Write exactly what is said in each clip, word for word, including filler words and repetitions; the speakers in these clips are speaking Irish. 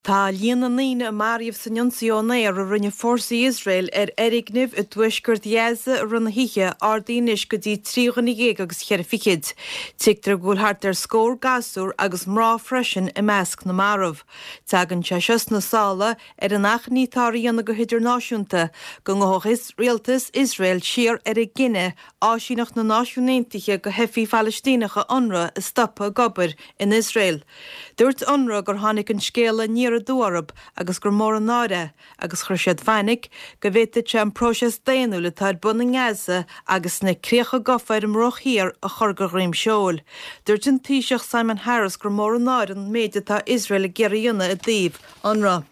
Tá líana nína Mariamh san Nunsiona ar a rinne fórsaí Israel ar erignibh a dúisgurt dhéasa a runna hithe ardínis go dtí tríochanig éig agus cheir fichiid. Tigtar gúlthart ar scór gasúr agus mrá freisin i measc na Mariamh. Tagan se sios na sála ar an achnítáíanana go hidirnáisiúnta go ngóchis rialtas Israel siar ar a gine áisiínach na náisiúnéntiche go hefií Palestínacha UNRWA is stoppa gobar in Israel. Dúirt UNRWA gur tháinig an scéala níor a dúarab agus gur mór an áire agus chuir siad feinig go bhhéite se an próses déanú le táid buna ngeasa agus na críocha gofair am rochíar a chur go réim seol. Dúirt an taoiseach Simon Harris gur mór an áire an méide tá Israel a geiríonna a dtíobh UNRWA.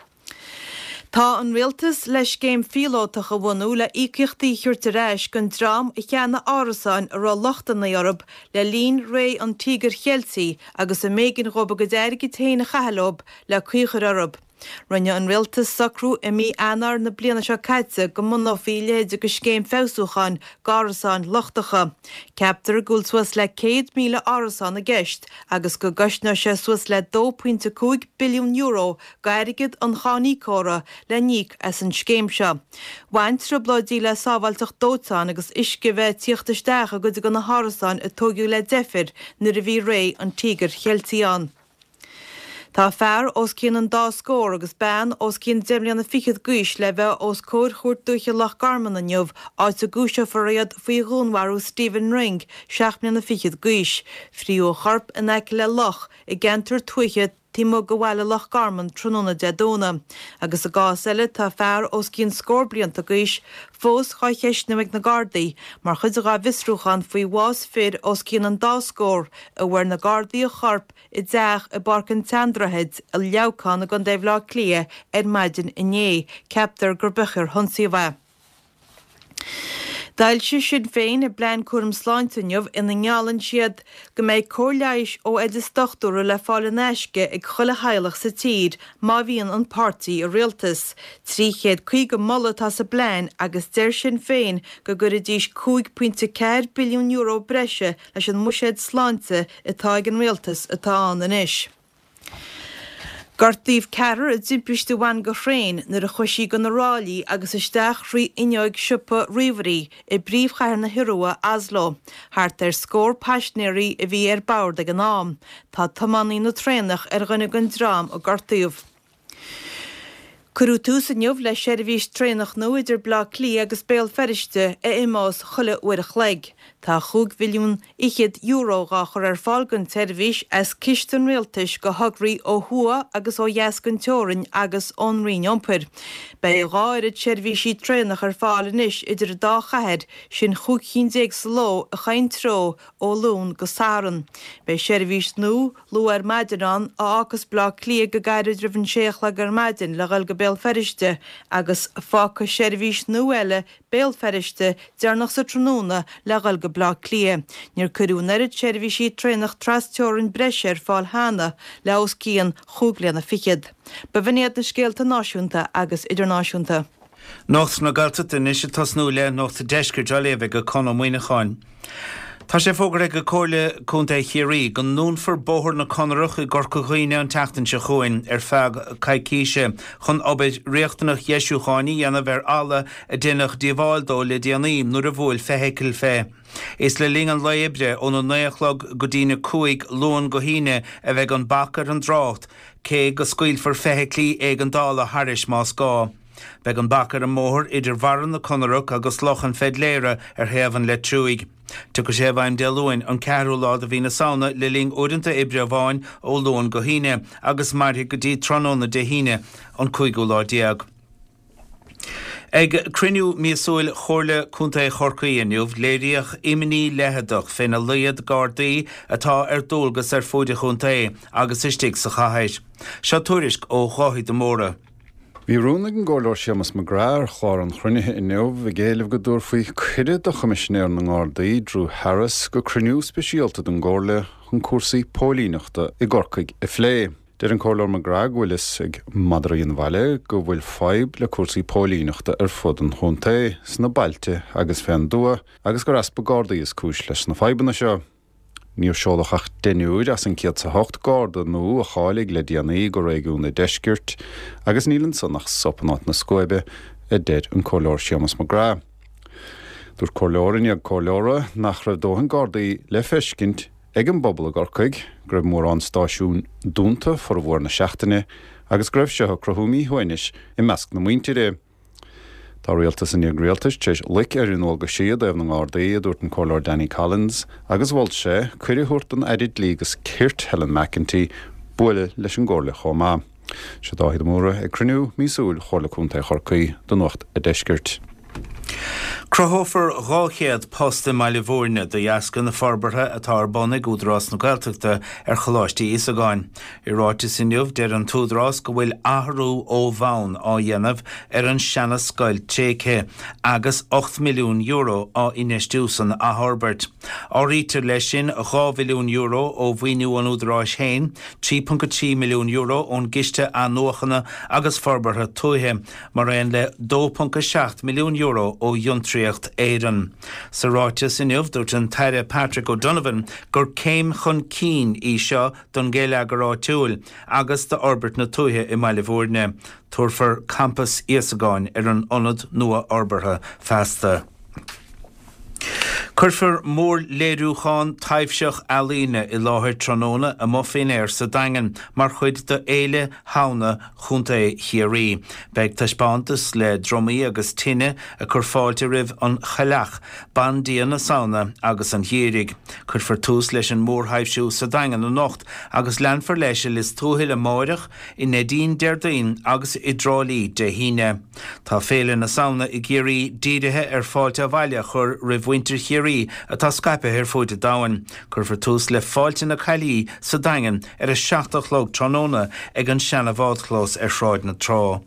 Tá an rialtas leis céim fíolótacha bhunú le íochtaí chuirte réis gon drám i cheanna árasáin a rá lochtan na Eorp le lín ré an tígur cheilsaí agus a mégan roba go déir go téanna chahalób le cuichar Eorp. Rinne an rialtas sacrú i mí anar na bliana seo caite go mnaí léide go scéim fésúchan gárasán lochtacha. Ceaptar gúil suas le céad míle árasán a gceist agus go gasna sé suas le dó puinte cúig billiún euro go airigid an chanícóra le níic as an scéim seo. Bhaint trobladí le sábhailteach dótán agus isce bheith tíochtasteacha go go na hárasán a tógiú le defir nuair a bhí ré an tígur cheiltíán. Tá fearr os cían an dá scór agus ben os cían deimlíanna fichiad gúis le bheith os cóir chuirt dúiche lech garman an jobh áit a gúise for réad faoi gúnharú Stephen Ring seachmíanna fichiad gúis. Fríú charp in eice le loch i gentar tuiche tímo go bhhaile lech garman tróna deadóna. Agus a gás eile tá fearr os cían scór blianta gúis fós chá cheisnimig na Gardaí, mar chud a gá visrúchan faoi bhás fir os cían an dá scór a bhfuair na Gardaí a charp i dteach i barcan tendrahead a leabhcán a gan déobh lá clia ar maidin iné, ceaptar gur buchar thonsaí bheith. Dail si siad féin i blein cuairm sláintinneamh ina ngeallann siad go méid cóirleis ó idir stochtúra le fáilean éisce ag chuile heilech sa tír má bhíonn an pártaí a rialtas. Trí chéad chuig go molla tá sa blein agus deir sin féin go gur a ddíos cúig puinte ceir billiún euro breise leis an muiséad sláinte atá ag an rialtas atá an inis. Gartíomh cearar a dúmpiste bhain go chréin nuair a chuisí go na rálaí agus isteach rí ineoig siúpa riomhairí i bríomhchair na Hiorua Oslo. Thart ar scór paisnéirí a bhí ar bord ag an am. Tá tamánaí na trénach ar gine gon drám ó gartíomh. Curú tús an jobh le seirbhís trénach nó idir blá clí agus béal feriste a imás chuile uirich leig. Tá chúg bhilliún ichiad euro gá chur ar fáilgan seirbhís as ciste rialtais go hograí ó thua agus ó dheascan teorainn agus ón rion iompir. Bei gáirid seirbhísí trénach ar fálanis idir dá chahead sin chúg chintéag sa ló a chain tro ó lún go sáran. Bei seirbhís nó lú ar maidirán á agus blá clí go gairid dribhann séach le gur maidin le gail go béal feriste agus fácha seirbhís nó eile béal feriste dearnach sa tróna le gail go blá clia. Níor curúnarid seirbhísí trénach trasteorann breise ar fáil hána le os cían chúglianna fichiad. Befiniad na scéalta náisiúnta agus idirnáisiúnta. Nocht na galta in is tasnú le nocht deisgur dealéh go con muoineáin. Tá sé fógur ag go cóirle chunta chiaí go nún for bóthir na conracha gur coghoine an teachtain se chuin ar feag caiicíise chun obaid riachtanach Jesúchánaí anna bhar alla a dénach díomháildó le déanaím nuair a bhfuil fehéicil fé. Is le ling an leibre ón an néachlog go dtíine cuaig lún go híine a bheith an bachar an drácht cé go scuil for fehéiclí ag an dála haris más gá. Beg an bachar an móthir idir bharan na conarach agus lochan fed léire ar heamhan le trúig. Tu go sé bhaim dealúin an cearú lád a bhí na saona le ling údanta ibre bháin ó lún go híine agus martha go dtí tróna de híine an chuigú lá diaag. Ag criniú míosúil chorla chunta chorcaíonniuh léiríoch iminí lehadach fin a liad Gardaí atá ar dúlgus ar fóide chunta agus istigh sa chahéis. Se tuairisc ó cháithí do móra. Bhí rúnach an ggóir Seamus McGrath chláir an chruinnithe inniuh bhí géalamh go dúr faoi chuiread a chomisisinéir na Gardaí Drew Harris go cruniú speisialta don ggóirla chun cuasaí pólíneachta i gcorcaig i phlé. Deir an Comhlór McGrath bhfuil is ag Madraíon Bhaile go bhfuil fáib le cuasaí pólíneachta ar fud an chunta sna bailte agus féin dua agus go raspa Gardaí is cúis leis na fáibanna seo. níor seolachach denúid as an ciad sa hocht gárda nó a chálig le dianaí go réigiún na deisgirt agus nílan sonnach sopanát na scoibe a dead an cóleor Seamus McGrath. Dúr cóleorin ag cóleora nach raibh dóhan gárdaí le feiscint ag an bobbal a gorcaig, greibh mór an stáisiún dúnta for a bhór na seachtaine agus greibh seo crothúmí hoinis i measc na muinte ré. Tá rialtas in ag rialtas teis lic ar an óga siad ar an árdaí a dúirt an cóleor Danny Collins agus bhil sé chuir thuirt an Eddie Leagus Kirt Helen McEntee buile leis an gcóirla chomá. Se dáhid móra ag cruniú mísúil chóirla cúnta chorcaí do nocht a deisgirt. Crothófar gáchéad posta meile bhórne de dheasca na forbartha atá ar bonna údrás na Gaeltachta ar choláistí is agáin. I ráite sinniuh deir an túdrás go bhfuil athrú ó bhain á dhéanamh ar an seanna scoil téiche agus ocht milliún euro á inistú san a Harbert. Á rítar leis sin dhá milliún euro ó bhhaoinú an údrás hain, trí pont trí milliún euro ón giste a nuachanna agus forbartha tuaithe, mar aon le dó pont seacht milliún euro ó Iontraíocht éireann. Sa ráite sinniuh dúirt an taire Patrick O'Donovan gur céim chun cín í seo don géile go ráitiúil agus de orbert na tuaithe i Maile Bhórne, tuairfar campus Iasagáin ar an ionad nua orbartha feasta. Curfar mór léirúcháin taimhseach alíne i láthir tróna a mo féin air sa daingan mar chuid do éile hána chunta chiarí. Beag taispántas le dromaí agus tine a chur fáilte rih an chalaach, bandíon na saona agus an hirig. Curfar tús leis an mór haimhsiú sa daingan na nocht agus leanfar leis is túhiil a máireach i nedín deirdaín agus i drálí de híine. Tá féile na saona i géirí díirithe ar fáilte a bhaile chur rih winter chiarí atá Skype ar fóide dáin, curfar tús le fáilte na cailí sa daingan ar a seachtach log tróna ag an seanna bhádchlós ar shráid na trá.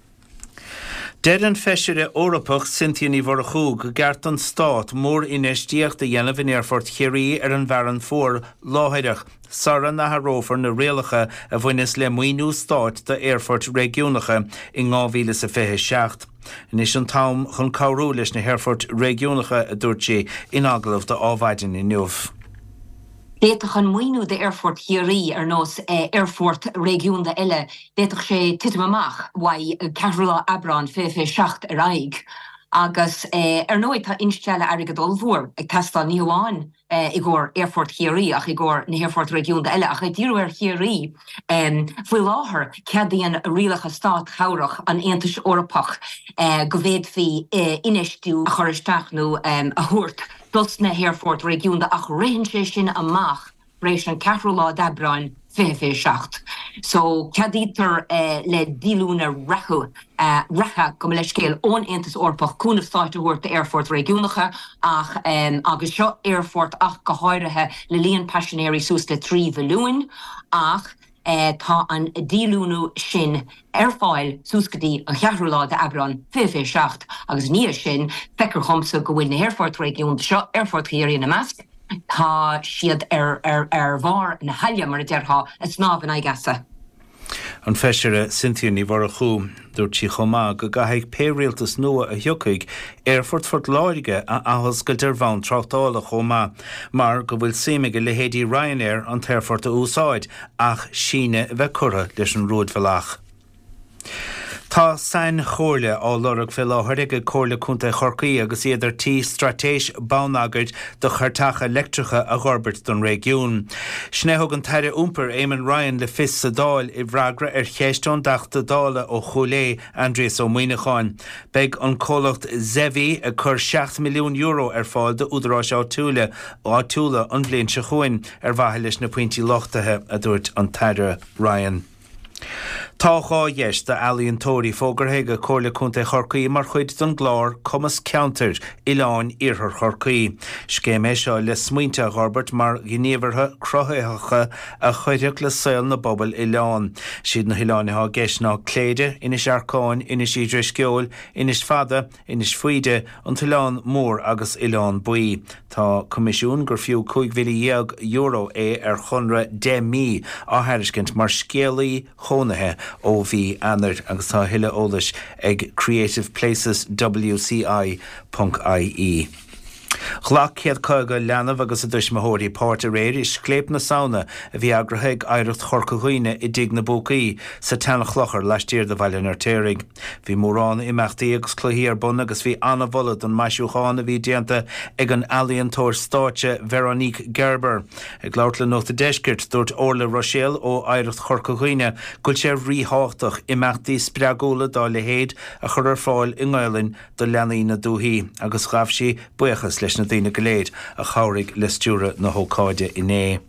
Dead an feisiire Órappach Cynthia Ní Mhorchú go gceart an stát mór inistíocht a dhéanamh in Airfort chiarí ar an bhearan fór láthaireach Sara na harófar na réalacha a bhainnis le muoinú stát de Airfort régiúnacha i ngá mhíle sa fiche seacht. Inis an tám chun cabhrú leis na Airfort régiúnacha a dúirt sé in aglah de ábhaidin i nuamh. Déitach an muoinú de Airfort chiarí ar nós eh, Airfort régiún de eile, déitach sé titim amach wai Carola Abran fé fé seacht ar aig. Agus eh, ar nóid tá insteile aige dulmhór ag testa níháin eh, i gcóir Airfort chiarí ach i gcóir na Airfort régiún de eile ach i dtíú ar chiarí um, bhfuil láthair ceadaíon rialacha stát chairech an Aontais Órappach eh, go bhéad fhí eh, inistú a choristeach nó um, a thuairt duls na Airfort régiún de ach rihann sé sin amach rééis an Carola d'Abran fé fé seacht. So cadítar uh, le dílúna rachu uh, racha go le scéal ón Aontais Órappach cúna stáite thuairt de Airfort régiúnacha ach um, agus seo Airfort ach go háirithe le líon passionéirí sús le trí bhilúin ach uh, tá an dílúnú sin ar fáil súscadí an Carola d'Abran fé fé seacht agus níos sin feicir chomsa go bhfuil na Airfort régiún seo Airfort chiarí na measc. Tá siad ar ar ar bhar na haile mar a deartha is náb an aigasa. An feisiire Cynthia Ní Mhorchú dúirt sí chomá go gaithfidh péirialtas nua a thiocfaidh Airfort Fort Láirige a ahas go deir bhain tráchtála chomá, mar go bhfuil séimige le héadí Ryanair an Airfort a úsáid ach síne bheith curtha leis an rúd bhealach. Tá sain chóirle á lorach fé láthir ag cóirle cúnta Chorcaí agus iadidir tí stratéis bánagart do chuirteach electricha a Ghorbert don régiún. Snéthg an taire úmper Éamon Ryan le fis sa dáil i bhreagra ar chéistón deachta dála ó Chulé Andrés ó Muoinecháin. Beidh an cólacht Zevi a chur seacht milliún euro ar fáil de údarrás áitiúla ó áitiúla an bblion se chuin ar bhaithe leis na pointí lochtathe a dúirt an taire Ryan. Tá chá dheis de Alíonn Tóirí fógarthe go cóirle cúnta Chorcaí mar chuid don glár Cumas Counter i láin iarthar Chorcaí. Scéim é seo le smaointe a Ghorbert mar gníomhartha crothaithe a chuideach le saoil na bobbal i láin. Siad na hiláinethe gceis ná cléide, inis arcáin, inis idir sceol, inis fada, inis faoide an Tilán mór agus i láin buí. Tá comisiún gur fiú chuig mhíle euro é ar chunra de mí á thairiscint mar scéalaí chónathe ó bhí anar agus tá thuile eolais ag creative places w c i dot i e. Chlach chéad coga leanamh agus a dus mathóirí páirte réir is cléip na saona a bhí agrathaigh aireacht chorcaghine i dig na bócaí sa tena chlochar leistíir de bhailean ar téirigh. Bhí mórrán imachtaí agus cluí ar bun agus bhí anna bholad an maisiúcháin a bhí déanta ag an alíontóir státe Veronique Gerber. Ag leirtla nóta deiscirt dúirt Orla Rochelle ó aireacht chorcaghine gúil sé ríthátach imachtaí spreagóla dá le héad a chur ar fáil i ngáilinn do leanaí na dúthaí agus ghabh sí buchas leis na daoine go léad a chairigh le stúra na hócáide inné.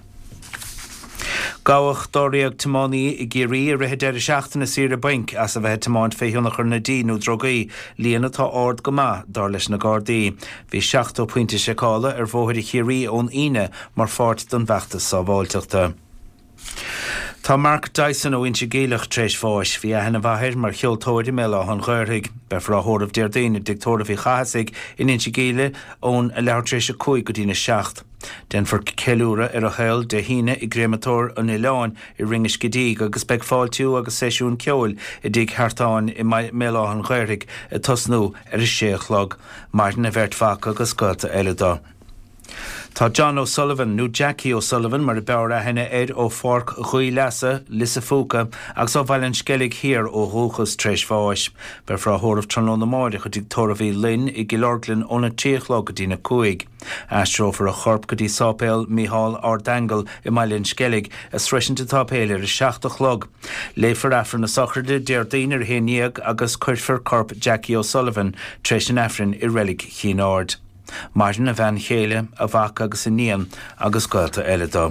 Gáhach dóiríoch tamánaí i géirí a rithid ar seachtainna siar a baink as a bheith tamáin féithionachar na dín ó drogaí líana atá ard go maith dar leis na Gardaí. Bhí seachtó pointe seacála ar bmhóthir i chéirí ón ine mar fáirt don bheachtas sábháilteachta. Tá Mark Dyson ó inse géalach treis fáis bhí a hena bhathir mar cheoltóirí meile an ghairthaigh be fráthireamh déardaoine dictóra bhí chasaigh in inse géile ón a leabhar treis a cúig go dtína seacht. Den for ceúra ar a cheil de híine i gréamatóir an Ileáin i ringes godíig agus beag fáiltiú agus séisiún ceol i dtí Chartáin i meile an ghairthaigh a tosnú ar is séachlog Martin a bheirt fac agus gata eile dá. Tá John O'Sullivan nó Jackie O'Sullivan mar a bear a henne éid ó forc chuí leasa lisa fóca agus ó bhailean skellig hir ó dhúchas treis fáis. Be frá thóramh tróna na máide chu dictóra bhí linn i gilorglin óna tíochlog go dtína cuaig. Astrófar a chorp go dtí sápéil Mícheál Ardangal i maileann skellig a sreisinta tápéil ar a seachtachlog. Léifar afran na socrde déardaoine ar héníag agus cuirfar corp Jackie O'Sullivan treis an afran i relic Chináard. Martin a bhean chéile a bhac agus in níam agus gailta eile dó.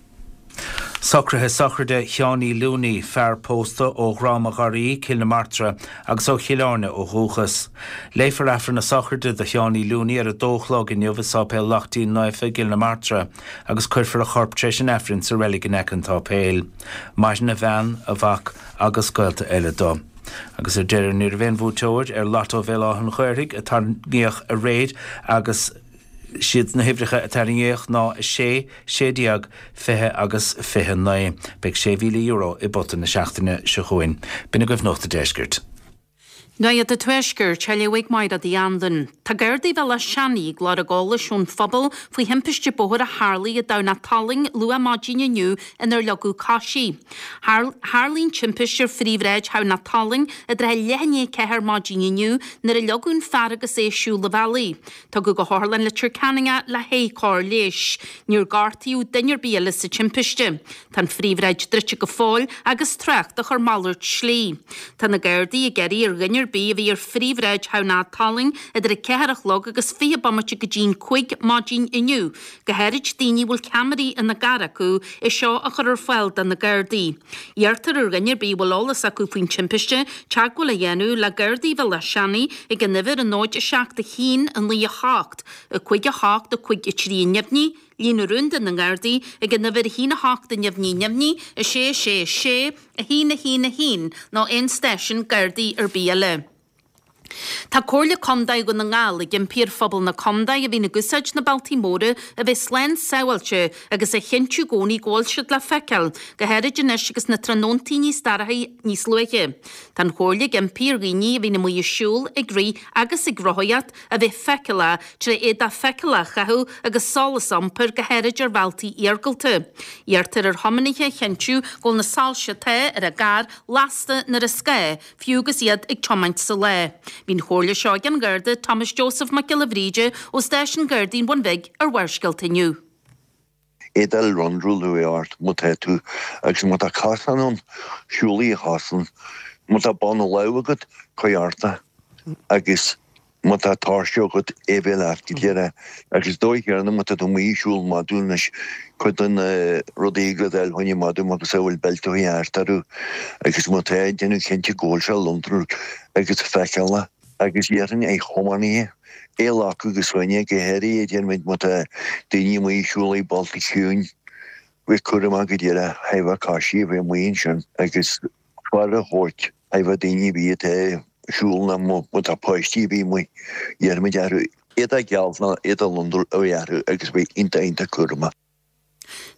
Socrathe socrde Cheannaí Lúnaí fear pósta ó Ghrámagarí Kilnamartra agus ó Chiileáne ó Dhúchas. Léifar afran na socrde de Cheannaí Lúnaí ar a dóchlog in Niomh sápéil Lochtaí Naifa Kilnamartra agus cuirfar a chorp treis an afran sa relic in Ecan tápéil. Martin a bhean a bhac agus gailta eile dó. Agus ar deireadh nuair a bhéin bhúteoid ar Lotto Bhéile an Chóirigh a tarníoch a réid agus siad na hibhreacha a tarníoch ná sé sédiag fithe agus fithe naí beag sé mhíle euro i botan na seachtaine se chuin. Bina goibh nóta deiscirt. Naiad a tuisgur teilehhaigh maid a dí andan. Tá Gardaí bheile seanaí glár a gála siún phobal faoi himpeiste bóthir a Harlaí a dana taling lua máidíine nniu inar legu cáisí. Harlín timpeistir phríomhréid ha na taling a dre lehanné cethir máidíine nniu nar a legún fear agus é siúla bhealaí. Tá go go hálan le Turcaninga le héicáir leis. Níor gartaíú duinear bíala sa timpeiste. Tá phríomhréid drite go fáil agus trecht a chur mallart slí. Tá na Gardaí a geirí ar rinnear bí a bhí ar phríomhréid ha ná taling idir a ceharach log agus fí bamate go dín chuig máidín inniu. Go heirid daoine bhfuil camarí in na gar acu i seo a chur ar fáil den na Gardaí. Dheartar ar rinnear bí bhfuil álas acu faoin timpeiste teag bhfuil a dhéanú le Gardaí bheile seanaí i go nibhir a nóid a seach de chin an lí a hácht, a chuig a hácht a chuig a trí nebhní, lína runda na Gardaí i go nibhir hína hácht a nebhní nebhní a sé sé sé a hína hína hín ná ein station Gardaí ar bíale. Tá cóirle comdaigh go na ngála gin pír phobal na comdaigh a bhí na gusaid na Baltimóra a bheith slein saoilte agus a chinú gcónaí gáilsead le feiceal go heirid inis agus na tróntaí níos starathaí níos luige. Tá cóirle gin pír riní a bhí na mu siúil ag rí agus i grothaiad a bheith feiceala tre éad a feiceala chathú agus sálasampur go heirid ar bhiltaí iargalta. Dheartar ar thomanithe chinú gáil na sáilse the ar a gar lasta nar a scé fiúgus iad ag tomaint sa le. Bhín chóirle seo gan Garda Thomas Joseph McGillivríide ó Station Gardaín Bunvig ar Warscailt inniu. Édal rundrú lu art mu tú agus mu a casan siúlaí chasan mu a ban leagad chuarta agus mu a táseogad éhil artíile agus dóichéarna mu a míisiúil madúnas chud an rodígad el chuine madú agus bhfuil beltaí airtarú agus mu déanú cinnte ggóil se Londrú agus feiceala agus dhéann é chomaní é lácu agus bhaine go heirí é déanmid mu a daoine míisiúlaí baltaisiún bhí chuam a go dtíar haimh cáisí bheith muon sin agus far a thuirt haimh daoine bí siúlna mu a páistí bí mu dhéarmid airú iad a gealna iad a Londrú a dhearú agus bhí inta inta chuama.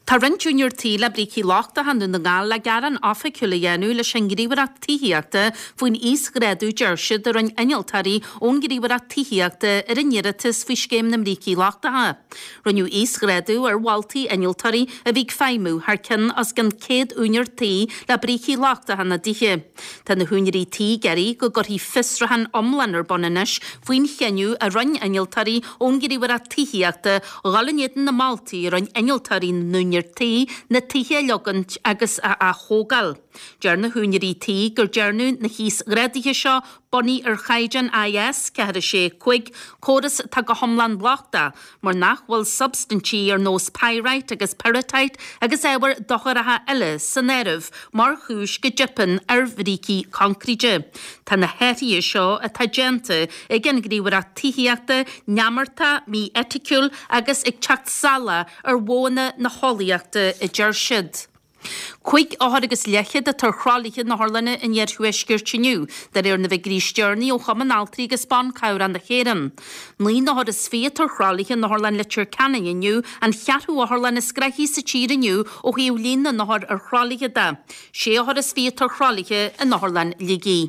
Tá rin junior tí le brící láchta hanú na gáil le garan áficula dhéanú le sin gríomhar a tííachta faoin ísgréadú deirse ar an einoltarí ón gríomhar a tííachta ar an níratas faoi scéim na mrící láchtathe. Runniu ísgréadú ar bháltaí einoltarí a bhíh feimú thar cin as gan céad únior tí le brící láchtathe na dithe. Tá na húnirí tí geirí go gurthaí fisrahan omlanar bonanis faoin cheanú a run einoltarí ón gríomhar a tííachta ghalanéan na Maltaí ar an einoltarí na tí na títhe legant agus a, a hógal. Dear na húnirí tí gur dearnú na hís gréadithe seo boní ar chaidan I S ceithre sé chuig córas tá go homlan blachta, mar nachhfuil substantí ar nós pyrite agus peritite agus éhar docharatha eile san éirih mar chúis go Japan ar bhrící concríide. Tá na héirí seo a tagénta ag gan gríomhar a tííachta neamarta mí eticúil agus ag teacht sala ar bhóna na holaíachta i ddeir siad. Cuig áthar agus leiche de tar chrálaithe na Harlanne in dhearchuisgirtiniu, dar ar na bheith grístearní ó chaman altaí agus ban cair an de chéan. Mlí náthar is fé tar chrálaithe na Harlan litir canna inniu an chearú a Harlan is graichí sa tír inniu ó hiú lína náthar ar chrálaithe da. Sé áthar is fé tar chrálaithe in na Harlan ligí.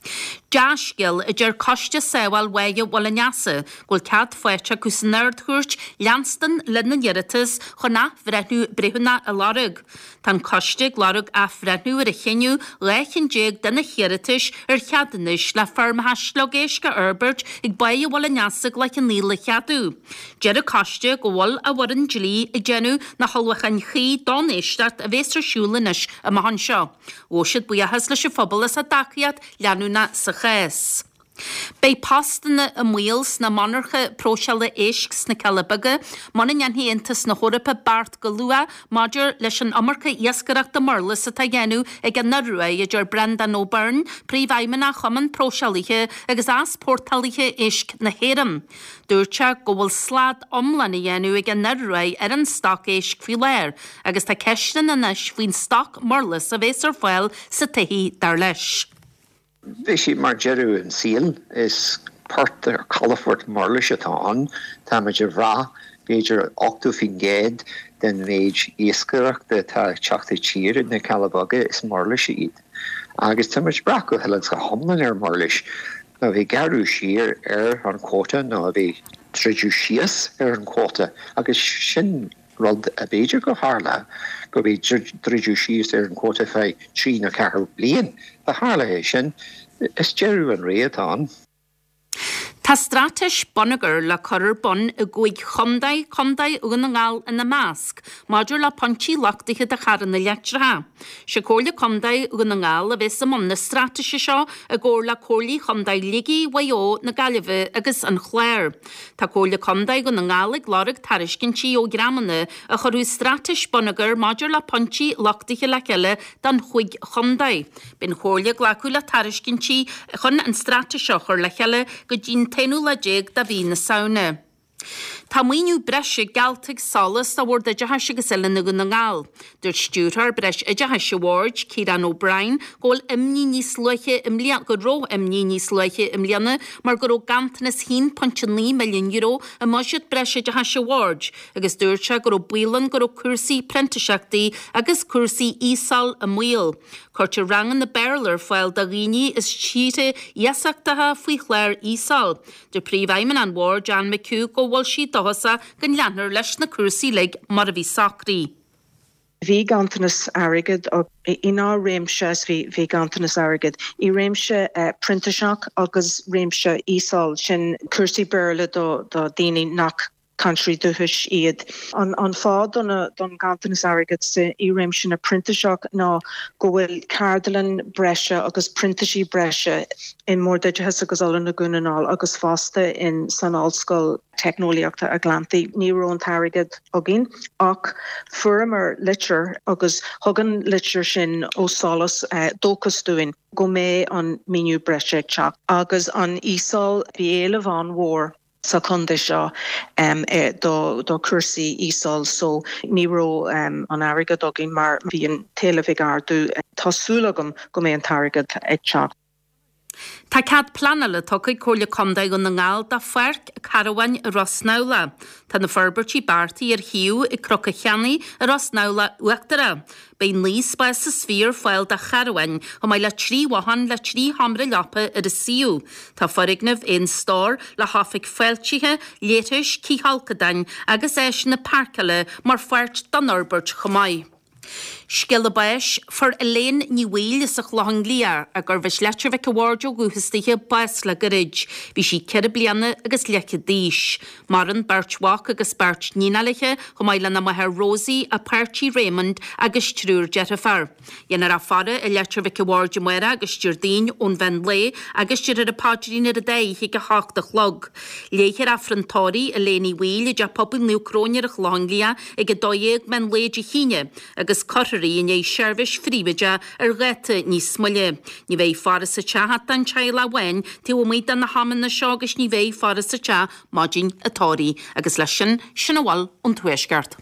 Deasgil a dhear coiste sáil weige bhil neasa, ghfuil cead foiite cos nerdthúirt leanstan lena dheiritas chuna bhreithnú brethúna a larug. Tá coiste glarug a bhreithnú ar a chéniu leichin déag dena chéiritis ar cheadanis le fermathe slogéisce Herbert ag baige bhil neasa le an líla cheadú. Dear a coiste go bhfuil a bharan dlí i déanú na halhachan chi don éisteart a bhéistar siúlanis a mahan seo. Ó siad buíochas leis a phobal is a daciad leanúna sa chés. Bei pastana a muils na monarcha próseala éiscs na Calabaga, mana neanhéantas na Hórapa Bart go lua, maidir leis an amarcha iascarach de marla sa tagénú ag an narua i ddeir Brendan O'Byrne, príomhhaimena chuman prósealaithe agus as pórtalaithe éisc na héram. Dúirte go bhfuil slad omlan i dhéanú ag an narua ar an stoc éisc fi léir, agus tá ceistan inis faoin stoc marla sa bhés ar fáil sa taithí dar leis. Bhí mar jeú an síl is part ar Calafort marlis atá an, tá meidir bhrá beidir ochtú fin géad den méid iascarach de tá teachta tír na Calabaga is marlis iad. Agus tá meidir bra go heile go homlan ar marlis, na bhí garú siar ar an cóta ná a bhí tríú sias ar an cóta, agus sin rud a beidir go hála go bhí tríú sias ar an cóta fé trí na ceathar blian. A hála é sin is jeú an réatán. Tá strateis bonagur le choir bon a gcuig chomdaid chomdaid ugan an gáil in na másc, maidir le pontí lachtaithe de charan na leitratha. Se cóirla chomdaid ugan an gáil a bheits am na strateise seo a ggóir le cóirlaí chomdaid ligí waó na galibh agus an chléir. Tá cóirla chomdaid ugan an gáil ag glárag tariscintí ó gramanna a chorú strateis bonagur maidir le pontí lachtaithe le ceile dan chuig chomdaid. Ben chóirla glacu le tariscintí chun an strateis seo chur le ceile go dín tenú le déag da bhí na saona. Tá muoinú breise galtaigh solas a bhór de deise agus eile na go na ngáil. Dúirt stúrthar breis i deise Ward, Ciarán O'Brien, ggóil imní níos luiche imlian go ró imní níos luiche imlianna mar go ró gantanas one point nine milliún euro a moisiad breis i deise Ward, agus dúirte go ró builan go ró cuasaí prentaseachtaí agus cuasaí ísal a muil. Cuirte rangan na Berler fáil da riní is títe iasachtatha faoi chléir ísal. De príomhhaimmen an Ward John McHugh go bhfuil si dohasa gan leanar leis na cuasaí le mar a bhí sacrí. Bhí gantanas airgid ó iná réimse bhí gantanas airgid. I réimse uh, printaseach agus réimse ísal sin cuasaí Berle do, do daoine nach country duhis iad. An, an fád don, don gantanas airgid sa I réimse na printaseach ná go bhfuil cardalan breise agus printasí breise in mór deide agus ala na gunanál agus fásta in san áilscoil technoliaachta a glantaí ní rón tarigid agin ach fuair litir agus thugan litir sin ó solas uh, dócasúin go mé an miniu breise teach agus an ísal bhí éile bhán mhór sa chunda seo um, eh, do, do cursaí ísal so ní ró um, an airgad agin mar bhí an téilehigh ardú uh, tásúlagam go mé an tarigid ag teach. Tá cad planala tucaid cóla condaigh go na ngáil da fuirc Carhain Rosnála. Tá na Ferbertí Bartaí ar hiú i crocha cheannaí a Rosnála uachtará. Bein lís ba sa sfír fáil da Carhain o mai le trí wahan le trí hamra lepa ar a siú. Tá forignamh in stór le hafig feltíthe, léitis cí halcadain agus éis na parcala mar fuirt da Norbert chomáid. Skillabais for Elaine ní bhil is a chlanglia a gur bheits letir bheith bhharú guhastíthe bais le gorid, bhí si ceir bliana agus lecha díis. Mar an Bertwach agus Bert nínaliche go maile na maithe Rosie a Perty Raymond agus trúr Jettifar. Dhéanar a fara a letir bheith bhharú muire agus Jardín ón Van Lé agus tíir a pádrín ar a dé hi go hacht a chlog. Léchar a frontóí Elaine ní bhil i d pobl nucrónir a chlanglia ag go dóéag men léidir híine agus cortarí in é seirbhis fríbeide ar gheta níos smuile. Ní bheith faras sa tehat an teile wein tí ó míid an na haman na seo agus ní bheith faras sa te mádín atóí agus lei sin sin bhil an tuaisceart.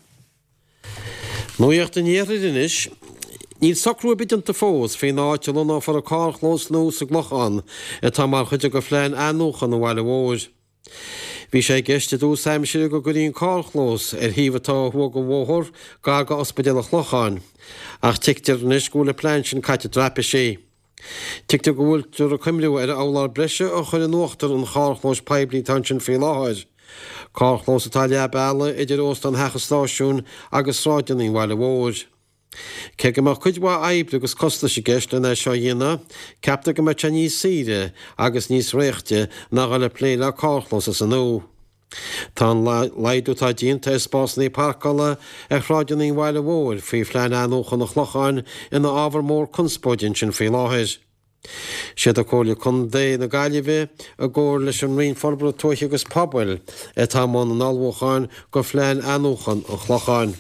Nuíocht an éirid inis, níl sacrú bit an fós fé áte lena far a cálchlós nó sa glochan a tá mar chuide go phléin anúchan an bhile bhóir. Bhí sé geiste dú saimisiú go guríon cálchlós ar híomhtá thu go bhóthir gá go ospidéal chlocháin, ach tiictear an iscúla plein sin caite drapa sé. Tiictear go bhfuil tar a cumliú ar álar breise a chuir an nuachtar an cálchlós peblií tan sin fé láthir. Cálchlós atá leab eile idir óst an hechastáisiún agus ráideanaí bhile bhóir. Ke go mar chuidhá aibre agus costa sé geist lena seo dhéana, ceapta go mar te níos síre agus níos réchte nach le pléile cálchlós as an nó. Tá leidú tá dínta spásnaí parcala ag ráideanaí bhile bhóir fao phlein anúchan na chlocháin ina ábhar mór conspóidin sin fé láthir. Siad a cóla chun dé na gaiileheh a ggóir leis an rion forbra tuaithe agus pobail a tá mán an almhócháin go phlein anúchan ó chlocháin.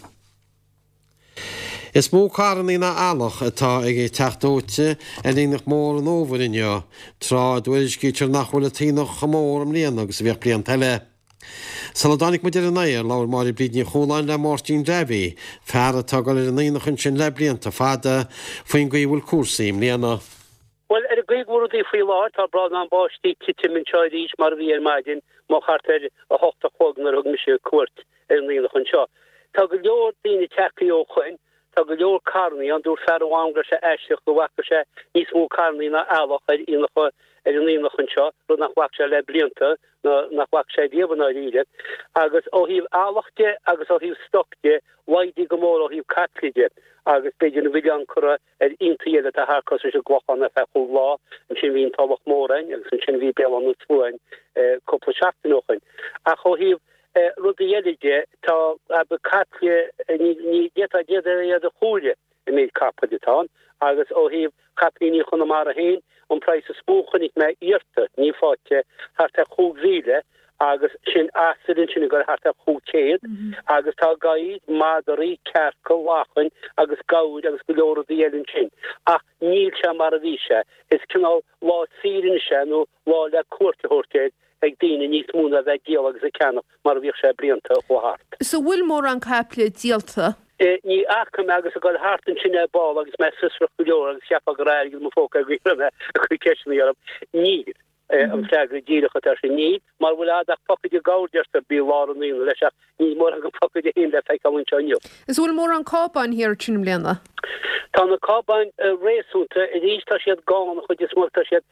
Is mó carannaí na alach atá ag é teachtóite a líonach mór an óbhar inneo, trá dúidir cítear nachhfuil a tíach chamór am líon agus bheith blion teile. Saladánig mu ar an éir láir marí blidní choláin le Martin Debbie, fear atá go ar an íonachan sin le blianta fada faoin gaíhfuil cuasaí am líana. Well, er a gweithgwrwyd i ffwy lot o brod na'n bosti titim yn choed eich mar fi er maidin mo charter a hocht a chwog na rwg mysio cwrt er yn lŷn o'ch yn sio. Ta gylior dyn i tecu o chwyn, ta gylior carni ond dŵr fer o amgr se eisiach o wacr se nis mw carni na alach er un o'ch er yn lŷn o'ch yn sio, rwyd nach wac se le blianta, nach wac se diafon o'r ilet, agos o hif alach de, agos o hif stoc de, waidi gymor o hif catli de. Agus beidir na bhíán chura ar intaíad a thcos is glochan a fechú lá an sin bhíon tábhach mórain agus an sin bhí be an túin coppla seachtainóchain. A cho híh rudí éide tá be catlia ní déta déidir iad a chúile i méid cappaditá agus ó híh catlíní chun mar a héin an preis a spúchanig me irta ní fáte hart a chúhíle agus sin asidin sin gur hart a chúchéad agus tá gaid madarí cearca wachan agus gaud agus golóra dhéalinn sin. Ach níl se mar a bhíse is cinál lá sírin se nó lá le cuairtahortéid ag daine níos múna bheith díal agus a ceannach mar a bhíh sé blianta ó hart. So bhfuil mór an capla díalta? Ní acham agus a go hartan sin e ball agus me susrach golóra agus seapa go raig mo fóca grína a chu ceisna arab níl. An fleagri díirech at ar sin níd, mar bhfuil adach pocaid a gáirdeart a bí lá an íon leis ní mór an pocaid a hén le feic an teanniu. Is bhfuil mór an cábáin hir trim bliana? Tá na cábáin réasúnta i ríos tá siad gáin chud is mór tá siad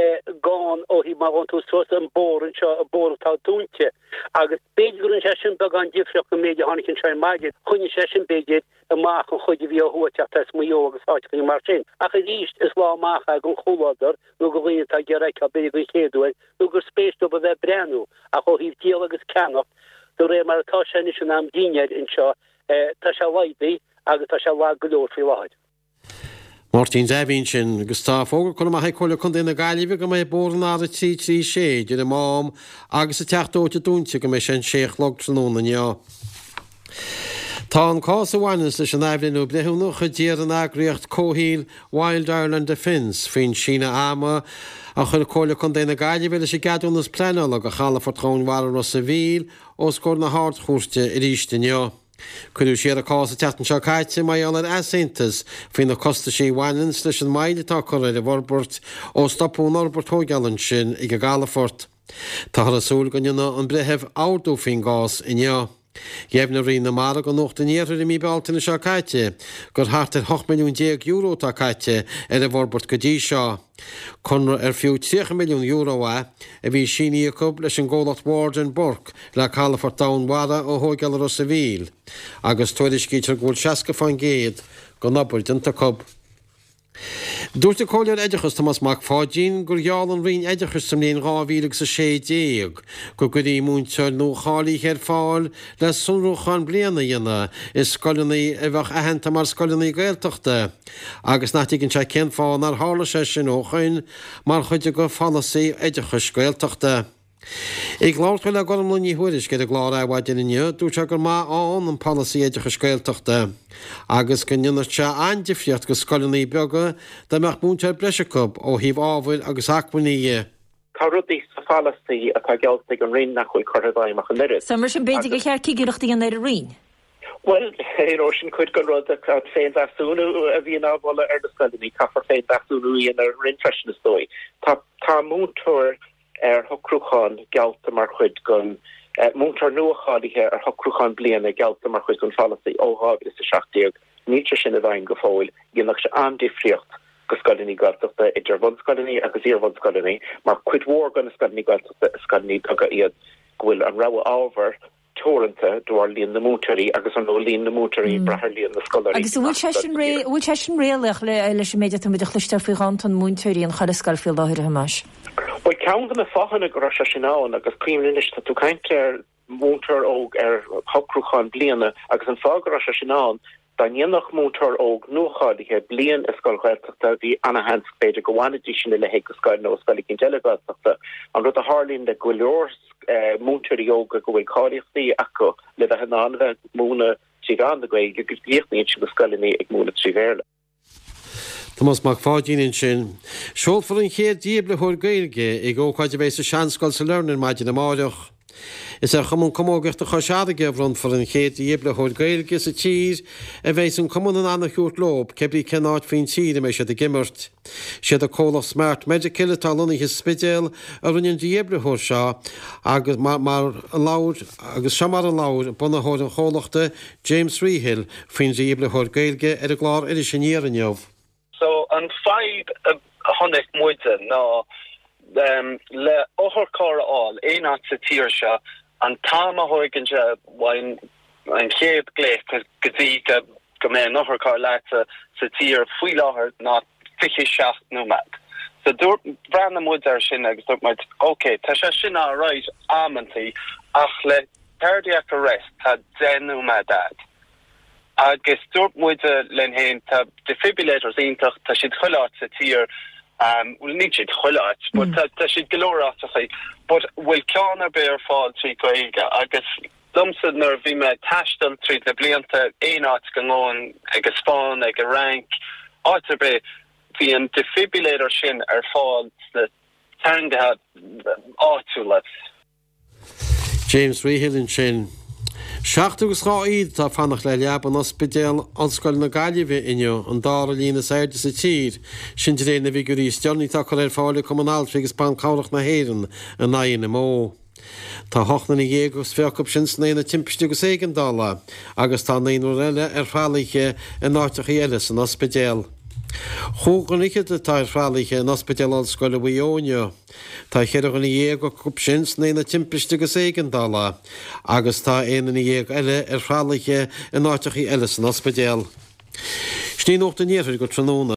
gáin ó hí mar an tú sos an bór an seo a bór tá dúnte. Agus beidirún sé sin bag an difrioch go méide hánig an sein maigid, chuine sé sin beidir amach an chuide bhí óhuateachtas mu jó agus áte chu mar sin. Ach a ríist is lá amach ag an choladar nó go bhíon tá gereic a beidir chéadúin, nó gur spéistú a bheith brenn a chu híh díal agus ceannacht do ré mar atá sé is an am díinead in seo tá se leidí agus tá se lá golóir fí láid. Martin Debbie sin agus tá fógur chun mai chola chun na gaiileh go mé bór ná a tí trí sé de mám agus a teachtóte dúnte go mé sin séchlog tróna neo. Tá an cás bhhanas leis an eblinn blethúnú chu déar an agriocht cóhíl Wild Ireland Defence fin sína ama a chur chola chun na gaiileh le sé gadúnas pleála a chala fortrón war ro sa bhíl os cór na hart chóste i ríiste neo. Cuidir siar a cása tetan seo caiite mai an asintas fin na costa sí bhainins leis an maidide tá chu a bharburt ó stopún orbertógealan sin i go galafort. Tá a súl gannne an bretheh áú fin gás inne. Geef na ri na mar go nocht den neer mí bealtain seo caiite, gur hart er eight milliún euro tá caiite ar a bharburt go dtí seo. Conra ar fiú three milliún euro a a bhí síní a cub leis an ggólacht Warden Burke le Calafort Down wada ó hógealar ó Seville, agus tuairis cítar gúil seaca fan géad go naburt an tá cub. Dúirt a cóir éidechas Thomas Mac fádín gur geall an rion éidechas sam léon ráhílag sa sé déag, go gurí múnteil nó chálaí ar fáil le sunrúchan bliana dhéana is scoilnaí a bheith ahananta mar scoilnaí gailteachta, agus nachtígann sé cén fáin ar hála sé sin óchain mar chuide go fallasaí éidechas gailteachta. Ig láirtfuil le gom le níhuiiris go a glár ahhaidin inne dú se gur má an an policy éidecha scailteachta, agus go nionart se aindifriocht go scoilnaí bega de meach múnteir breisecub ó híh ábhail agus achmuíe. Tá rudí sa fallaí a tá gealta an rion nach chuil chodáimach an lirid. Sa mar sin beidir go chear cíigeachtaí an éidir rion? Well, hé sin chuid go rud a féin asúnú a bhí áhla ar na scoilnaí caafar féin asúnú íon ar rin freisin na dói. Tá tá múntóir ar hocrúchan gealta mar chuid gon múntar nuachádithe ar hocrúchan bliana gealta mar chuid gon fallaí óhábir is a seachtaíag nítre sin a bhain go fáil ginach se andifriocht go scoilnaí gailteachta idir bhn scoilnaí agus ar bhn scoilnaí mar cuid mhór gan na scoilnaí gailteachta scoilnaí aga iad gohfuil an rah ábhar torranta dúir líon na mútarí agus an nó líon na mútarí brethir líon na scoilnaí. Agus bhfuil sé sin réalach le leis méidir tú muidir chluistear faoi gan an mútarí an chur scailfiil láthir hamas. Well, count na fachanna go raise sin án agus cuiimlinis tá tú caiintear mútar óg ar hocrúchan bliana agus an fág raise sin án da níonach mútar óg nuachádithe blian is scoilghailteachta bhí anahans beidir go bhhainetí sin le héic go scoil nó scoilí cin delegateachta an rud a hálín de go leor mútarí óga go bhfuil cáíochtaí acu le a henána múna tí gan de goig agus líochtníid sin go scoilnaí ag múna trí bhéle. Thomas Mac fádín sin. Seol for an chéad díobla thuair gailge ag ócáide bhééis a seanscoil sa learnar maidin na máideach. Is ar chamún commógacht a choseadaige bhrón for an chéad díobla thuair gailge sa tír a bhééis an cumún an anna chuút lob cebrí cenáid faoin tír mé siad a gimmart. Siad a cólach Smart Medical atá lonnaithe spidéal a runnin díobla thuair seo agus mar láir agus semar an láir buna thuir an chólachta James Rehill faoin díobla thuair gailge ar a glár idir sinníar an neamh. So an feid a honnig muide ná um, le ochor car all éat sa tír se an tam a hoigen se wain an chéad gléich godí go go mé ochor car lete sa tír fui láhar ná fiche seach nomad. So dúr brenn muide ar sin agus dúr maid ok, tá se sin á right amantí ach le cardiac arrest tá denú madad. Agus dúirt muide len héin tá defibrillators ítach tá siad choláit sa tír bhfuil ní siad choláit, but tá siad golórátachaí, but bhfuil ceanna bear fáil trí goige agus lumsa nar bhí me taistal tríd na blianta éát go ngón ag Spáin ag a rank átar be hí an defibrillator sin ar fáil na teangathe áitiúla. James Rehill in sin. Seachtúgus rá iad tá fannach le leab an ospidéal anscoil na gaiileheh inniu an dára lína saide sa tír, sin de réna bhí gurí stearní tá chu ar fáile communáltri agus ban cáireach na héireann a naon na mó. Tá hochna na dhégus feachcup sin snéna timpistúgus éigen dála, agus tá naonú eile ar fáilaiche an áiteach eile san ospidéal. Chúganniche de tá fáilaiche an ospidéal anscoil a bhuiónne. Tá chéad an dhéag go cup sin snéna timpistúgus éigen dála, agus tá éana na dhéag eile ar fáilaiche an áiteach eile san ospidéal. Sní nócht a níir go tróna